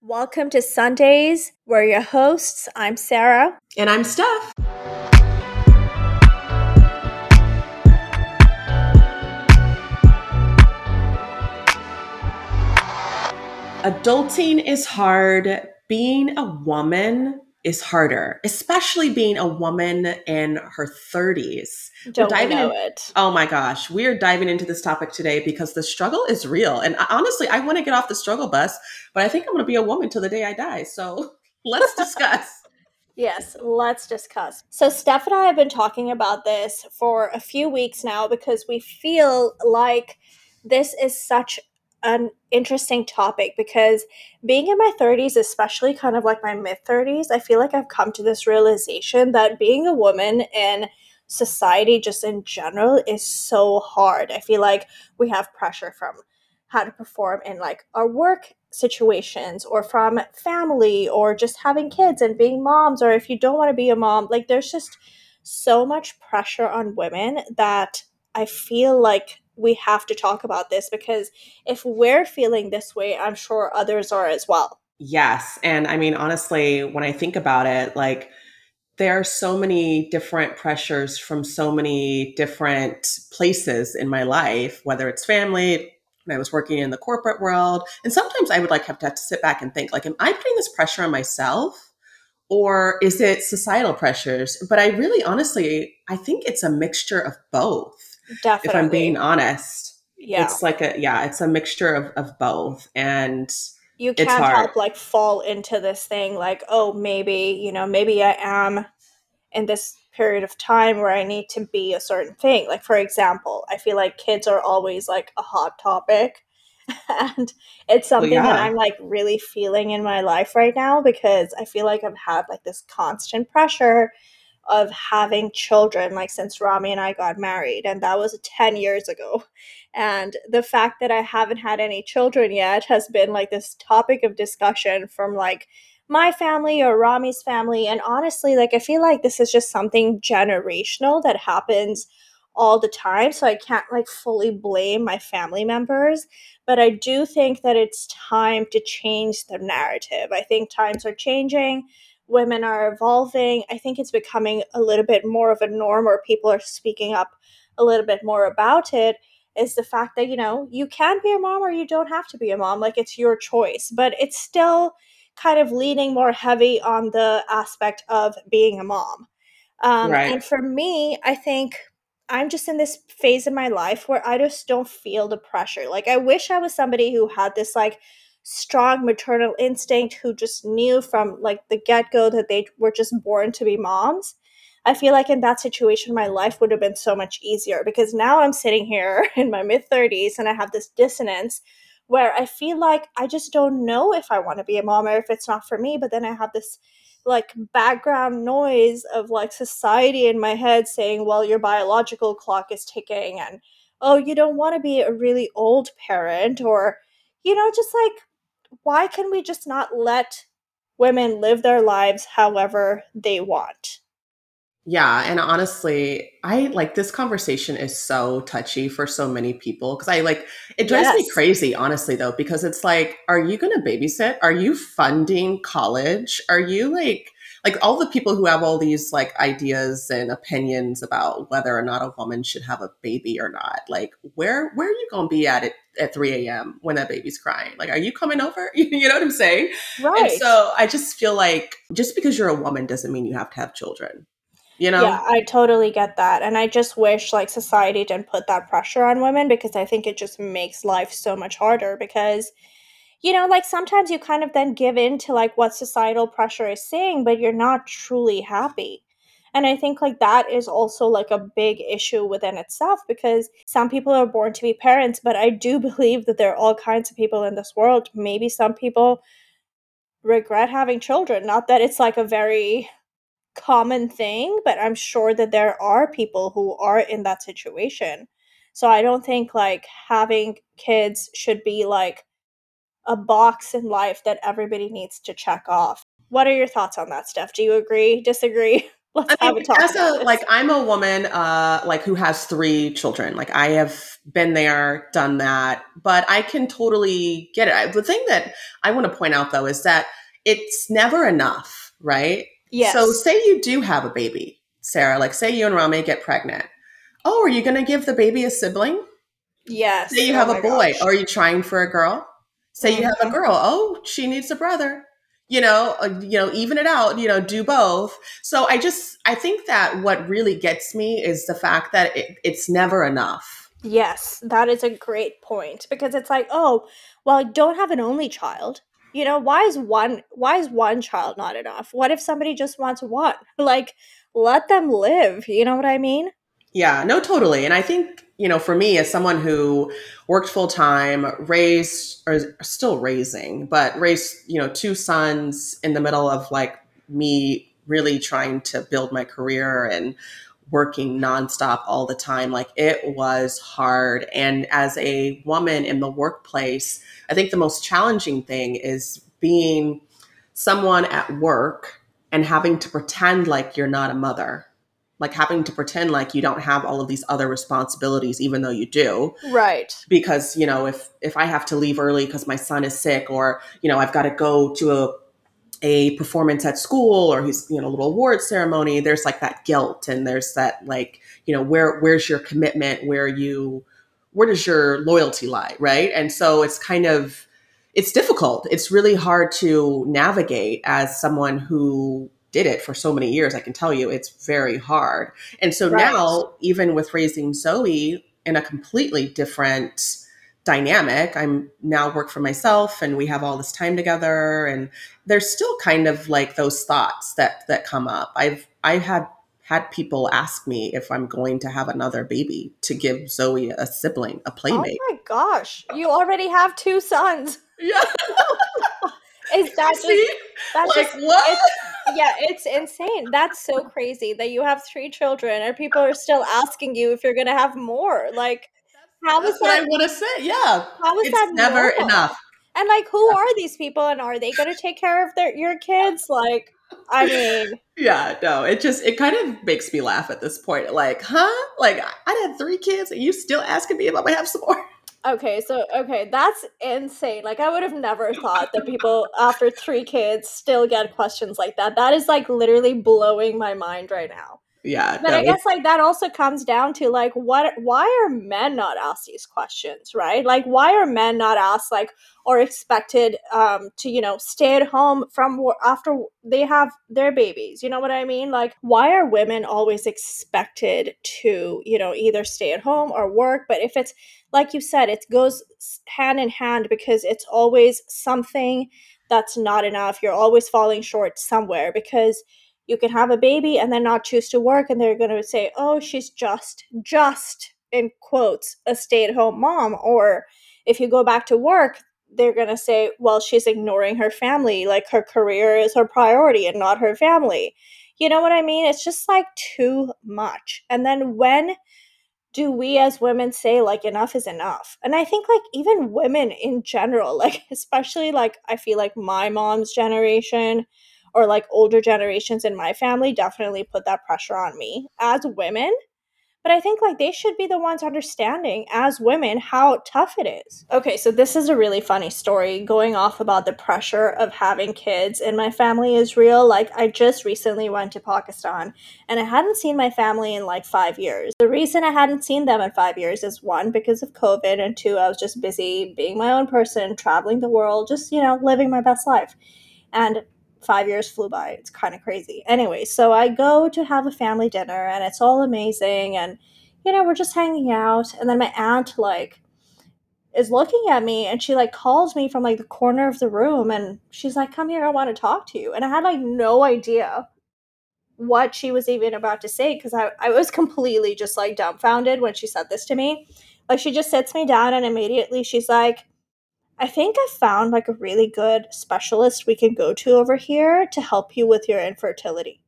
Welcome to Sundays. We're your hosts. I'm Sarah. And I'm Steph. Adulting is hard. Being a woman is harder, especially being a woman in her 30s. We're Don't we diving know in. it? Oh my gosh, we are diving into this topic today because the struggle is real. And honestly, I want to get off the struggle bus, but I think I'm going to be a woman till the day I die. So let's discuss. Yes, let's discuss. So, Steph and I have been talking about this for a few weeks now because we feel like this is such an interesting topic because being in my 30s, especially kind of like my mid 30s, I feel like I've come to this realization that being a woman in society, just in general, is so hard. I feel like we have pressure from how to perform in like our work situations or from family or just having kids and being moms, or if you don't want to be a mom, like there's just so much pressure on women that I feel like we have to talk about this because if we're feeling this way, I'm sure others are as well. Yes. And I mean, honestly, when I think about it, like, there are so many different pressures from so many different places in my life, whether it's family, when I was working in the corporate world. And sometimes I would like have to sit back and think, like, am I putting this pressure on myself? Or is it societal pressures? But I really honestly, I think it's a mixture of both, if I'm being Definitely. honest. Yeah. It's a mixture of both. And You it's can't hard. help like fall into this thing like, oh, maybe I am in this period of time where I need to be a certain thing. Like, for example, I feel like kids are always like a hot topic. And it's Well, something that yeah. I'm like really feeling in my life right now because I feel like I've had like this constant pressure of having children like since Rami and I got married, and that was 10 years ago. And the fact that I haven't had any children yet has been like this topic of discussion from like my family or Rami's family. And honestly, like I feel like this is just something generational that happens all the time. So I can't like fully blame my family members. But I do think that it's time to change the narrative. I think times are changing, women are evolving. I think it's becoming a little bit more of a norm, or people are speaking up a little bit more about it. Is the fact that, you can be a mom or you don't have to be a mom. Like, it's your choice, but it's still kind of leaning more heavy on the aspect of being a mom. Right. And for me, I think I'm just in this phase in my life where I just don't feel the pressure. Like, I wish I was somebody who had this like strong maternal instinct, who just knew from like the get go that they were just born to be moms. I feel like in that situation, my life would have been so much easier because now I'm sitting here in my mid 30s and I have this dissonance where I feel like I just don't know if I want to be a mom or if it's not for me. But then I have this like background noise of like society in my head saying, well, your biological clock is ticking, and oh, you don't want to be a really old parent, or just like, why can we just not let women live their lives however they want? Yeah, and honestly, I like this conversation is so touchy for so many people because I like it drives me Yes. crazy, honestly, though, because it's like, are you going to babysit? Are you funding college? Are you like all the people who have all these like ideas and opinions about whether or not a woman should have a baby or not? Like, where are you going to be at it at 3 a.m. when that baby's crying? Like, are you coming over? You know what I'm saying? And Right. so I just feel like just because you're a woman doesn't mean you have to have children, you Yeah, know? I totally get that. And I just wish like society didn't put that pressure on women because I think it just makes life so much harder because like sometimes you kind of then give in to like what societal pressure is saying, but you're not truly happy. And I think like that is also like a big issue within itself because some people are born to be parents, but I do believe that there are all kinds of people in this world. Maybe some people regret having children. Not that it's like a very common thing, but I'm sure that there are people who are in that situation. So I don't think like having kids should be like a box in life that everybody needs to check off. What are your thoughts on that, Steph? Do you agree? Disagree? Let's I have mean, a talk as about a this. like I'm a woman like who has three children. Like I have been there, done that, but I can totally get it. The thing that I want to point out though is that it's never enough, right? So Yes. say you do have a baby, Sarah, like say you and Rami get pregnant. Oh, are you going to give the baby a sibling? Say Yes. you Oh have a my boy. gosh. Are you trying for a girl? Say you have a Hmm. girl. Oh, she needs a brother. Even it out. Do both. So I think that what really gets me is the fact that it's never enough. Yes, that is a great point because it's like, oh, well, I don't have an only child. Why is one child not enough? What if somebody just wants one? Like, let them live. You know what I mean? Yeah, no, totally. And I think, for me, as someone who worked full time, raised or still raising, but raised, two sons in the middle of like me really trying to build my career and working nonstop all the time, like it was hard. And as a woman in the workplace, I think the most challenging thing is being someone at work and having to pretend like you're not a mother, like having to pretend like you don't have all of these other responsibilities even though you do, Right. because if I have to leave early because my son is sick, or I've got to go to a performance at school, or he's a little award ceremony, there's like that guilt, and there's that like where's your commitment, where does your loyalty lie, right? And so it's difficult. It's really hard to navigate as someone who did it for so many years. I can tell you it's very hard. And so Right. now, even with raising Zoe in a completely different dynamic, I'm now work for myself and we have all this time together, and there's still kind of like those thoughts that come up. I had people ask me if I'm going to have another baby to give Zoe a sibling, a Oh playmate. my gosh. You already have two sons. Yeah, Is you that just see? that's Like just what? it's yeah, it's insane. That's so crazy that you have three children and people are still asking you if you're gonna have more. Like, how is That's what that I want to say. Yeah. how is It's that never normal? enough. And like, who are these people and are they gonna take care of your kids? Like, I mean, Yeah, no, it kind of makes me laugh at this point. Like, huh? Like I had three kids and you still asking me if I'm gonna have some more. okay, that's insane. Like, I would have never thought that people after three kids still get questions like that. That is like literally blowing my mind right now. Yeah, But no, I guess like that also comes down to like why are men not asked these questions, right? Like, why are men not asked like or expected to stay at home from after they have their babies? You know what I mean? Like, why are women always expected to either stay at home or work? But if it's like you said, it goes hand in hand because it's always something that's not enough. You're always falling short somewhere because you can have a baby and then not choose to work and they're going to say, "Oh, she's just in quotes a stay-at-home mom." Or if you go back to work, they're going to say, "Well, she's ignoring her family, like her career is her priority and not her family." You know what I mean? It's just like too much. And then when do we as women say like enough is enough? And I think like even women in general, like especially like I feel like my mom's generation or like older generations in my family definitely put that pressure on me as women, but I think like they should be the ones understanding as women how tough it is. Okay, so this is a really funny story going off about the pressure of having kids in my family is real. Like, I just recently went to Pakistan and I hadn't seen my family in like 5 years. The reason I hadn't seen them in 5 years is one, because of COVID, and two, I was just busy being my own person, traveling the world, just, living my best life. And 5 years flew by. It's kind of crazy. Anyway, so I go to have a family dinner and it's all amazing. And, we're just hanging out. And then my aunt, like, is looking at me and she, like, calls me from, like, the corner of the room and she's like, "Come here, I want to talk to you." And I had, like, no idea what she was even about to say because I was completely just, like, dumbfounded when she said this to me. Like, she just sits me down and immediately she's like, "I think I found like a really good specialist we can go to over here to help you with your infertility."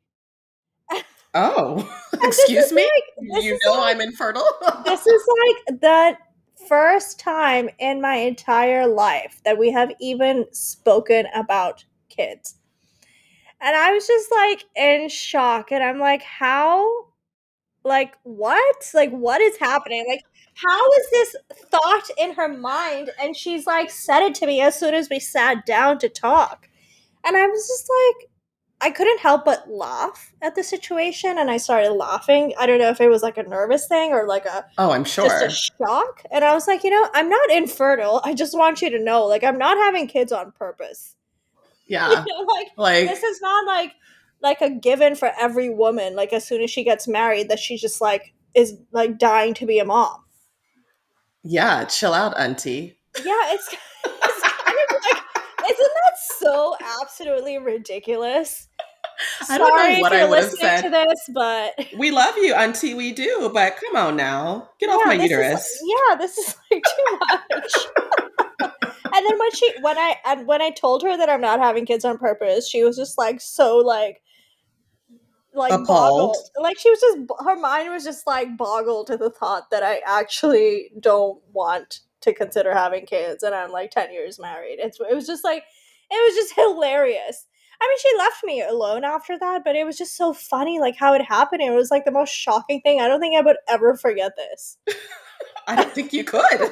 Oh, And this excuse is me? like this You is know like I'm infertile? this is like the first time in my entire life that we have even spoken about kids. And I was just like in shock. And I'm like, how? Like, what? Like, what is happening? Like, how is this thought in her mind? And she's like, said it to me as soon as we sat down to talk. And I was just like, I couldn't help but laugh at the situation. And I started laughing. I don't know if it was like a nervous thing or like a Oh, I'm just a sure. shock. And I was like, I'm not infertile. I just want you to know, like, I'm not having kids on purpose. Yeah. Like, this Like, is not like a given for every woman. Like, as soon as she gets married, that she just like is like dying to be a mom. yeah, chill out, auntie. Yeah, it's it's kind of like, isn't that so absolutely ridiculous? I don't know Sorry if what I you're would have listening said. to this, but We love you, auntie. We do, but come on now. Get off yeah, my this is uterus. like too much. And then when I told her that I'm not having kids on purpose, she was just like so like Appalled. boggled. Like she was just her mind was just like boggled to the thought that I actually don't want to consider having kids and I'm like 10 years married. It was just like it was just hilarious. I mean, she left me alone after that, but it was just so funny like how it happened. It was like the most shocking thing. I don't think I would ever forget this. I don't think you could.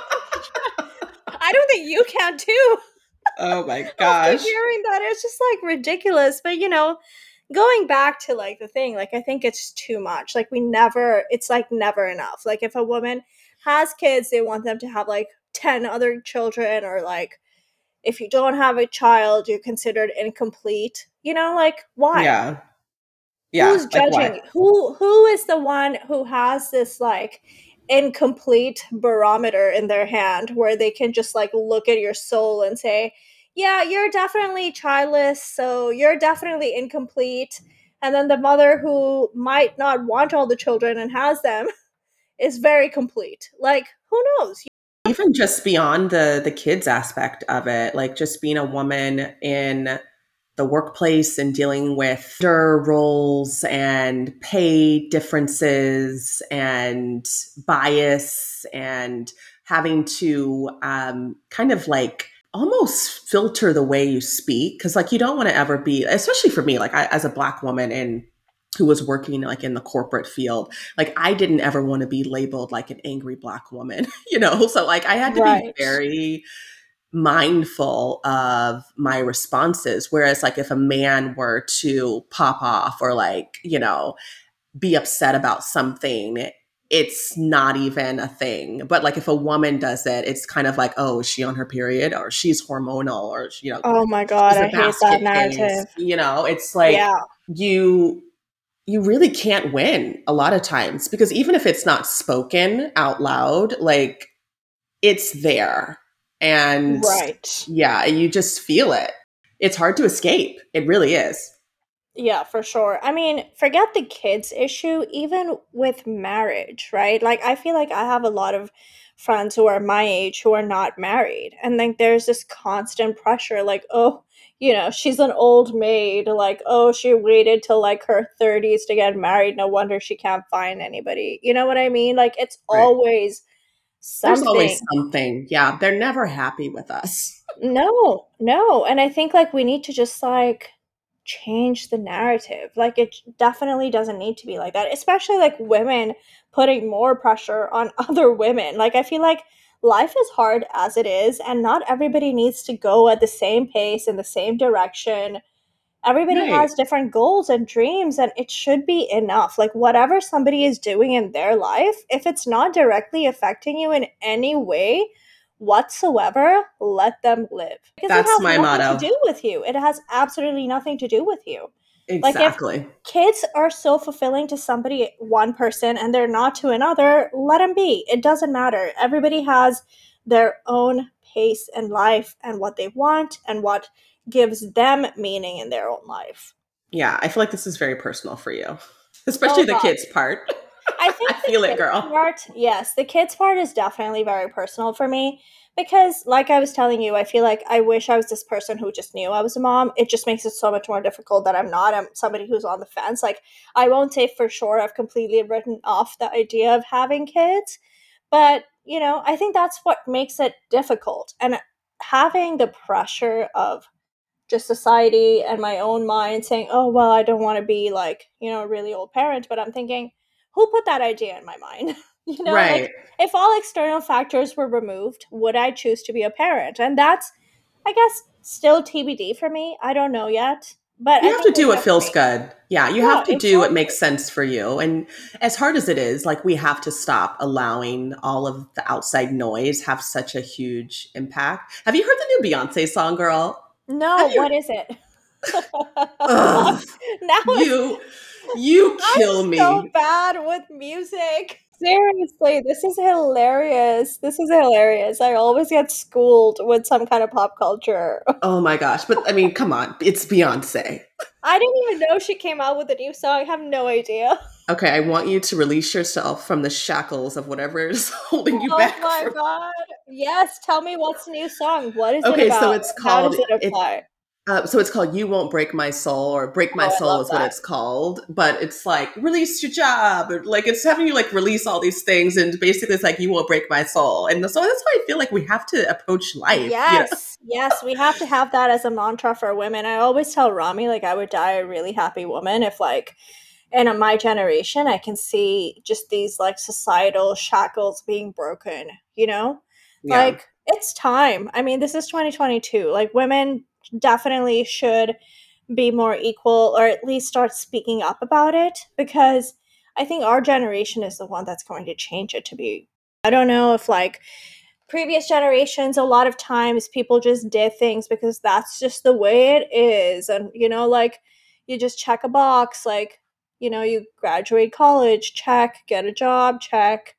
I don't think you can too. Oh my After gosh. hearing that, it's just like ridiculous. But going back to like the thing, like I think it's too much. Like it's like never enough. Like if a woman has kids, they want them to have like 10 other children, or like if you don't have a child, you're considered incomplete. Like why? Yeah. Yeah. Who's Like judging what? you? Who is the one who has this like incomplete barometer in their hand where they can just like look at your soul and say, yeah, you're definitely childless, so you're definitely incomplete. And then the mother who might not want all the children and has them is very complete. Like, who knows? Even just beyond the kids aspect of it, like just being a woman in the workplace and dealing with gender roles and pay differences and bias and having to kind of like almost filter the way you speak, because like you don't want to ever be, especially for me, like as a black woman and who was working like in the corporate field, like I didn't ever want to be labeled like an angry black woman, so like I had to be Right. very mindful of my responses. Whereas, like, if a man were to pop off or, like, be upset about something, it's not even a thing. But, like, if a woman does it, it's kind of like, oh, is she on her period or she's hormonal or, Oh my god, she's a I hate that basket case. narrative. It's like Yeah. you. You really can't win a lot of times because even if it's not spoken out loud, like it's there. And Right. yeah, you just feel it. It's hard to escape. It really is. Yeah, for sure. I mean, forget the kids issue, even with marriage, right? Like, I feel like I have a lot of friends who are my age who are not married. And like, there's this constant pressure, like, oh, she's an old maid. Like, oh, she waited till like her 30s to get married. No wonder she can't find anybody. You know what I mean? Like, it's Right. always There's always something. something. Yeah, they're never happy with us. No, no. And I think like we need to just like change the narrative. Like it definitely doesn't need to be like that, especially like women putting more pressure on other women. Like I feel like life is hard as it is, and not everybody needs to go at the same pace in the same direction. Everybody Right. has different goals and dreams, and it should be enough. Like whatever somebody is doing in their life, if it's not directly affecting you in any way whatsoever, let them live, because it That's has my nothing to motto. do with you. It has absolutely nothing to do with you. Like if Exactly. kids are so fulfilling to somebody, one person, and they're not to another, let them be. It doesn't matter. Everybody has their own pace in life and what they want and what gives them meaning in their own life. Yeah, I feel like this is very personal for you, Oh especially the god. kids part. I I think the feel it, kids girl. part, yes, the kids part is definitely very personal for me because like I was telling you, I feel like I wish I was this person who just knew I was a mom. It just makes it so much more difficult that I'm not. I'm somebody who's on the fence. Like I won't say for sure I've completely written off the idea of having kids, but I think that's what makes it difficult. And having the pressure of just society and my own mind saying, oh, well, I don't want to be like, a really old parent. But I'm thinking, who put that idea in my mind? Like Right. if all external factors were removed, would I choose to be a parent? And that's, I guess, still TBD for me. I don't know yet, but You I have think to it would do what feels definitely. good. Yeah, you Yeah, have to do what exactly. makes sense for you. And as hard as it is, like we have to stop allowing all of the outside noise have such a huge impact. Have you heard the new Beyonce song, girl? No, Have you? what is it? Ugh, Now it's you you I'm kill so me. bad with music. Seriously, this is hilarious. This is hilarious. I always get schooled with some kind of pop culture. Oh my gosh. But I mean, come on. It's Beyonce. I didn't even know she came out with a new song. I have no idea. Okay, I want you to release yourself from the shackles of whatever is holding you Oh back my from. god. Yes, tell me what's the new song. What is it Okay, so about? it's How called does it it. apply? So it's called "You Won't Break My Soul" or "Break My Oh, I Soul" love is what that. it's called. But it's like release your job, or like it's having you like release all these things, and basically it's like you won't break my soul. And so that's why I feel like we have to approach life. Yes, yes, we have to have that as a mantra for women. I always tell Rami, like, I would die a really happy woman if, like, in my generation, I can see just these, like, societal shackles being broken, you know? Yeah, Like, it's time. I mean, this is 2022. Like, women definitely should be more equal or at least start speaking up about it because I think our generation is the one that's going to change it to be. I don't know if, like, previous generations, a lot of times people just did things because that's just the way it is. And, like you just check a box, like, you graduate college, check, get a job, check,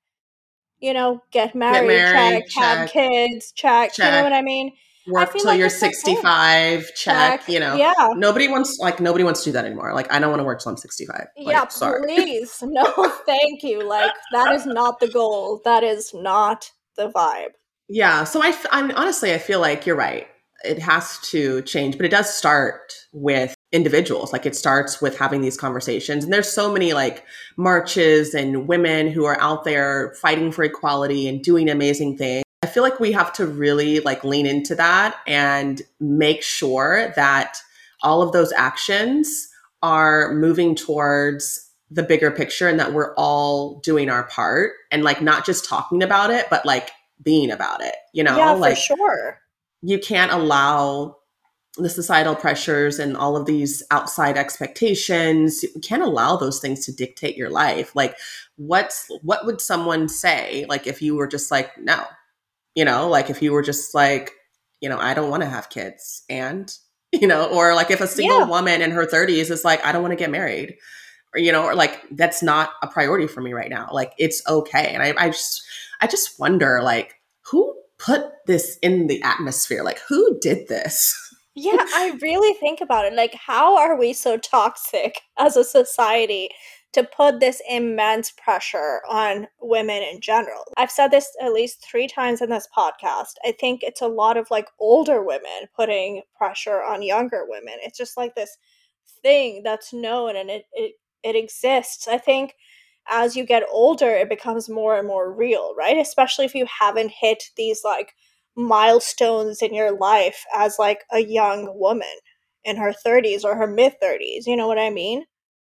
get get married, check, married, have check, kids, check. You know check. what I mean? I Work feel till like you're it's okay. 65, check. Check. Yeah. Nobody wants to do that anymore. Like I don't want to work till I'm 65. Yeah, Like sorry. please. No, thank you. Like, that is not the goal. That is not the vibe. Yeah. So I'm honestly, I feel like you're right. It has to change, but it does start with individuals. Like it starts with having these conversations. And there's so many like marches and women who are out there fighting for equality and doing amazing things. I feel like we have to really like lean into that and make sure that all of those actions are moving towards the bigger picture and that we're all doing our part and like not just talking about it, but like being about it, Yeah, for like sure. you can't allow the societal pressures and all of these outside expectations. You can't allow those things to dictate your life. Like what would someone say like if you were just like no, like if you were just like, I don't want to have kids and or like if a single Yeah. woman in her 30s is like I don't want to get married or or like that's not a priority for me right now. Like it's okay. And I just wonder like who put this in the atmosphere? Like who did this? Yeah, I really think about it. Like, how are we so toxic as a society to put this immense pressure on women in general? I've said this at least 3 times in this podcast. I think it's a lot of like older women putting pressure on younger women. It's just like this thing that's known and it exists. I think as you get older, it becomes more and more real, right? Especially if you haven't hit these like milestones in your life as like a young woman in her 30s or her mid 30s, you know what I mean?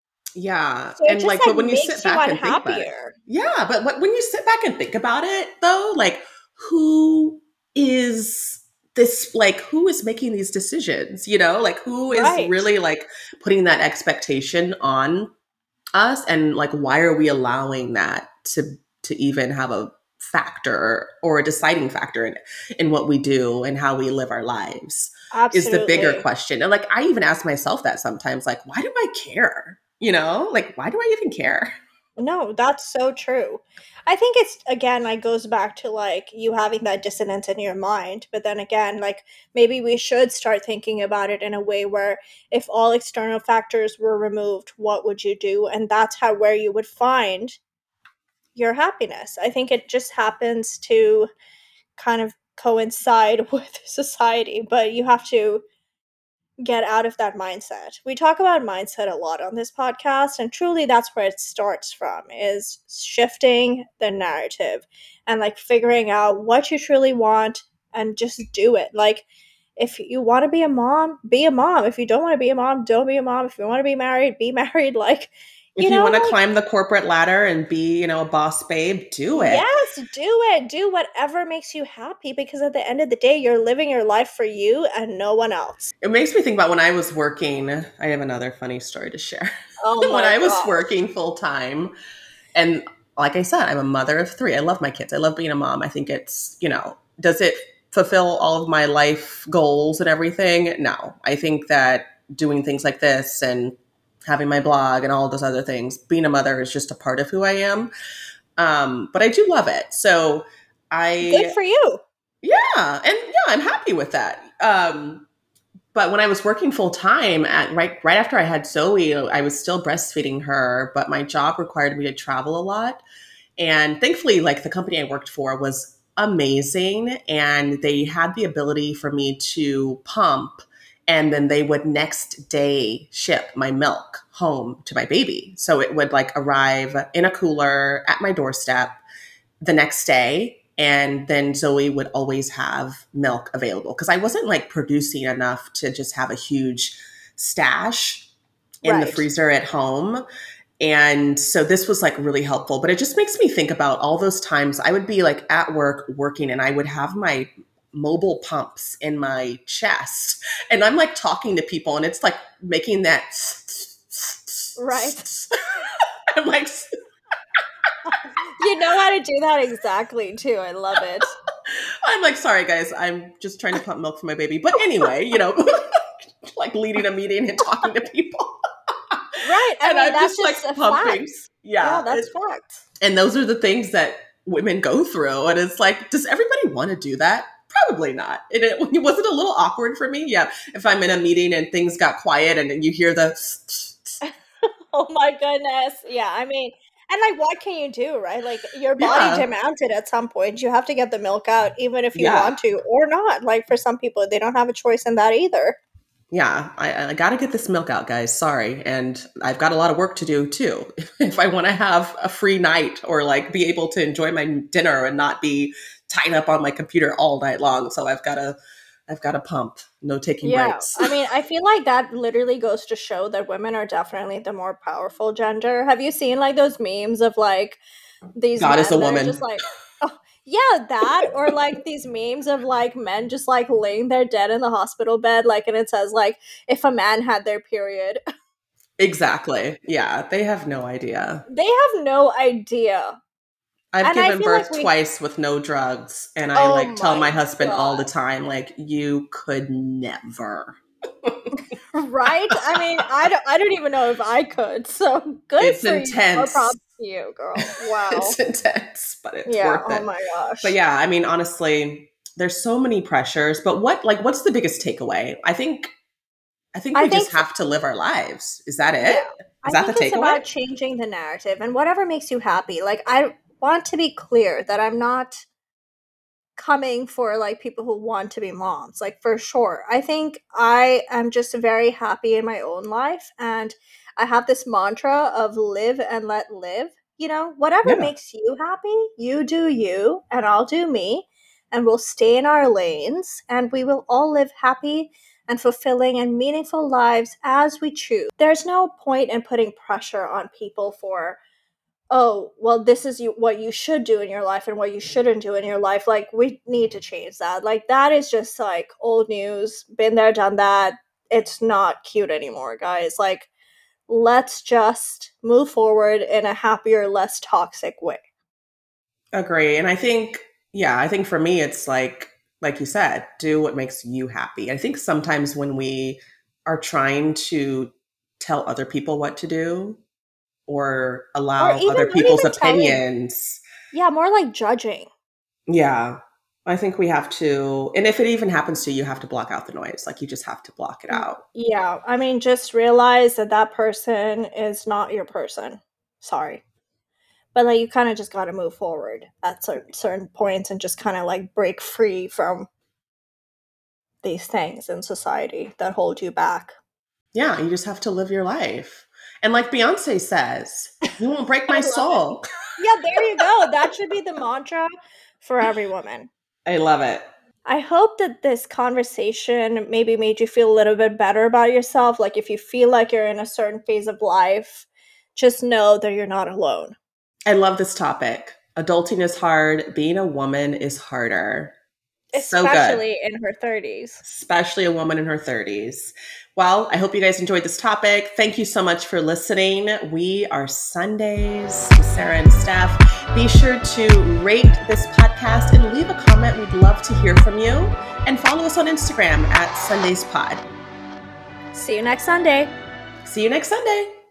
Yeah. So it And just like, like but when you sit makes you back and think about it, unhappier. yeah, but when you sit back and think about it though, like who is who is making these decisions, like who is Right. really like putting that expectation on us and like why are we allowing that to even have a factor or a deciding factor in what we do and how we live our lives is the bigger Absolutely. question. And like I even ask myself that sometimes, like why do I care, like why do I even care? No, that's so true. I think it's again like goes back to like you having that dissonance in your mind, but then again, like maybe we should start thinking about it in a way where if all external factors were removed, what would you do? And that's how where you would find your happiness. I think it just happens to kind of coincide with society, but you have to get out of that mindset. We talk about mindset a lot on this podcast, and truly that's where it starts from is shifting the narrative and like figuring out what you truly want and just do it. Like If you want to be a mom, be a mom. If you don't want to be a mom, don't be a mom. If you want to be married, be married. Like, If you you want know, to like, climb the corporate ladder and be, a boss babe, do it. yes, do it. Do whatever makes you happy because at the end of the day, you're living your life for you and no one else. It makes me think about when I was working. I have another funny story to share. Oh When my I was gosh. working full time, and like I said, I'm a mother of three. I love my kids. I love being a mom. I think it's, does it fulfill all of my life goals and everything? No. I think that doing things like this and having my blog and all those other things, being a mother is just a part of who I am. But I do love it. So Good I, for you. yeah, and yeah, I'm happy with that. But when I was working full time at right after I had Zoe, I was still breastfeeding her, but my job required me to travel a lot. And thankfully, like the company I worked for was amazing, and they had the ability for me to pump, and then they would next day ship my milk home to my baby. So it would like arrive in a cooler at my doorstep the next day. And then Zoe would always have milk available because I wasn't like producing enough to just have a huge stash in the Right. freezer at home. And so this was like really helpful, but it just makes me think about all those times I would be like at work working and I would have my mobile pumps in my chest and I'm like talking to people and it's like making that Right. I'm like You know how to do that exactly too. I love it. I'm like sorry guys, I'm just trying to pump milk for my baby. But anyway, like leading a meeting and talking to people. Right. I And mean, I'm that's just like just a pumping. fact. Yeah, Yeah. that's fact. And those are the things that women go through. And it's like, does everybody want to do that? Probably not. Was it a little awkward for me? Yeah. If I'm in a meeting and things got quiet and you hear the, Oh my goodness. Yeah, I mean, and like what can you do, right? Like your body yeah, demands it at some point. You have to get the milk out even if you yeah, want to or not. Like for some people, they don't have a choice in that either. yeah. I got to get this milk out, guys. Sorry. And I've got a lot of work to do too. If I want to have a free night or like be able to enjoy my dinner and not be tied up on my computer all night long. So I've got to pump, no taking Yeah. breaks. I mean, I feel like that literally goes to show that women are definitely the more powerful gender. Have you seen like those memes of like these God is a men that are just woman. like, oh, yeah, that, or like these memes of like men just like laying there dead in the hospital bed, like, and it says like, if a man had their period. Exactly. Yeah. They have no idea. They have no idea. I've And I given feel like birth we, twice with no drugs, and I oh like tell my my husband all the God. time, like, you could never. Right? I mean, I don't even know if I could. So good It's for you. More intense. props to you, girl. Wow. It's intense, but it's Yeah. worth Oh it. my But gosh. yeah, I mean, honestly, there's so many pressures. But what's the biggest takeaway? I think I we just think have to live our lives. Is that it? Yeah. Is I that the think it's takeaway? about changing the narrative and whatever makes you happy. Like, I want to be clear that I'm not coming for like people who want to be moms. Like, for sure. I think I am just very happy in my own life. And I have this mantra of live and let live. You know, whatever Yeah. makes you happy, you do you, and I'll do me. And we'll stay in our lanes and we will all live happy and fulfilling and meaningful lives as we choose. There's no point in putting pressure on people for, oh, well, this is what you should do in your life and what you shouldn't do in your life. Like, we need to change that. Like, that is just like old news, been there, done that. It's not cute anymore, guys. Like, let's just move forward in a happier, less toxic way. Agree. And I think for me, it's like you said, do what makes you happy. I think sometimes when we are trying to tell other people what to do or Or allow even other not people's even telling, opinions, yeah, more like judging. yeah, I think we have to, and if it even happens to you, you have to block out the noise. Like you just have to block it out. Yeah, I mean, just realize that that person is not your person. Sorry. But like, you kind of just got to move forward at certain points and just kind of like break free from these things in society that hold you back. Yeah, you just have to live your life. And like Beyonce says, you won't break my I love it. soul. Yeah, there you go. That should be the mantra for every woman. I love it. I hope that this conversation maybe made you feel a little bit better about yourself. Like, if you feel like you're in a certain phase of life, just know that you're not alone. I love this topic. Adulting is hard. Being a woman is harder. So good. Especially in her 30s. Especially a woman in her 30s. Well, I hope you guys enjoyed this topic. Thank you so much for listening. We are Sundays with Sarah and Steph. Be sure to rate this podcast and leave a comment. We'd love to hear from you. And follow us on Instagram at SundaysPod. See you next Sunday. See you next Sunday.